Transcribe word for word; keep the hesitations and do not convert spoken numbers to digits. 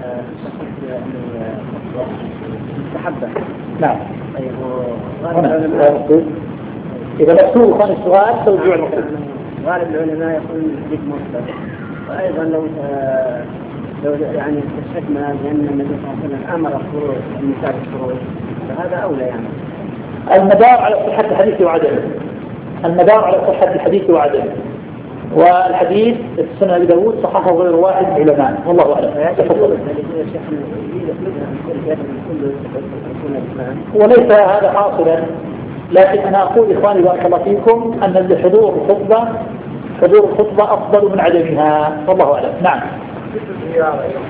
مستحبة. نعم. طيب إذا مكتوب كان السؤال توجيه المقصود. غالب العلماء يقول ذيك مصدر. وأيضا لو لو يعني استشهدنا بأن النبي صلى الله عليه وسلم أمر الخروج النساء بالخروج فهذا أولى يعني. المدار على صحة الحديث وعدمه. المدار على صحة الحديث وعدمه. والحديث في سنن أبي داود صححه غير واحد من العلماء والله أعلم. وليس هذا حاصلا، لكن أنا أقول إخواني بارك الله فيكم أن الحضور الخطبة حضور الخطبة أفضل من عدمها والله أعلم. نعم.